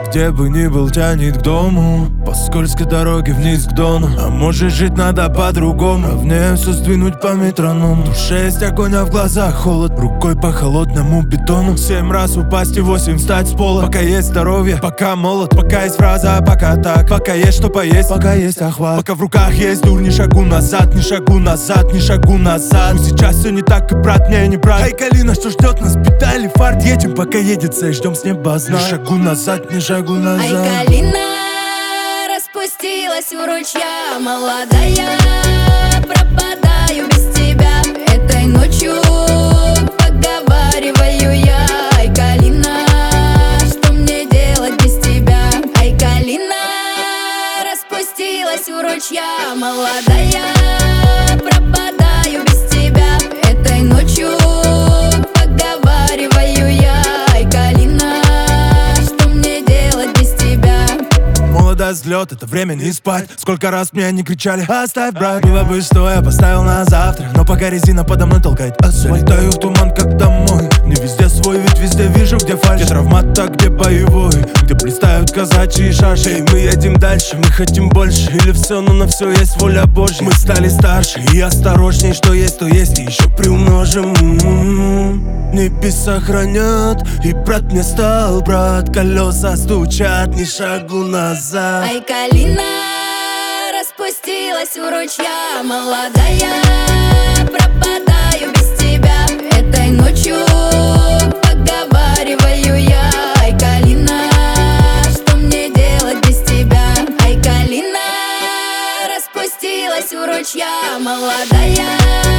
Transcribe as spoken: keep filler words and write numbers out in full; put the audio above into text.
где бы ни был, тянет к дому. По скользкой дороге вниз к дону. А может жить надо по-другому. Ровнее все сдвинуть по метроному. В душе есть огонь, а в глазах холод. Рукой по холодному бетону. Семь раз упасть и восемь встать с пола. Пока есть здоровье, пока молод. Пока есть фраза, пока так. Пока есть что поесть, пока есть охват. Пока в руках есть дур, ни шагу назад, ни шагу назад, ни шагу назад. Но сейчас все не так, и брат мне не брат. Ай, Калина, что ждет нас, педали, фарт. Едем, пока едет цель, ждем с неба знак. Ни шагу назад, ни шагу назад. Ай, Калина распустилась у ручья, молодая. Пропадаю без тебя этой ночью, поговариваю я. Ай, Калина, что мне делать без тебя? Ай, Калина распустилась у ручья, молодая. Пропадаю без тебя этой ночью, поговариваю я. Ай, Калина, что мне делать без тебя? Молодость, взлет, это время не спать. Сколько раз мне не кричали: оставь, брат. Было бы что, я поставил на завтра. Но пока резина подо мной толкает асфальт. Летаю в туман, как домой. Не везде свой, ведь везде вижу, где фальшь. Где травмат, а где боевой. Где блистают казачьи шаши. И мы едем дальше, мы хотим больше. Или все, но на все есть воля Божья. Мы стали старше и осторожней. Что есть, то есть, и еще приумножим. М-м-м. Небеса хранят, и брат мне стал брат. Колеса стучат, ни шагу назад. Ай, Калина распустилась у ручья, молодая. Пропадаю без тебя этой ночью, поговариваю я. Ай, Калина, что мне делать без тебя? Ай, Калина распустилась у ручья, молодая.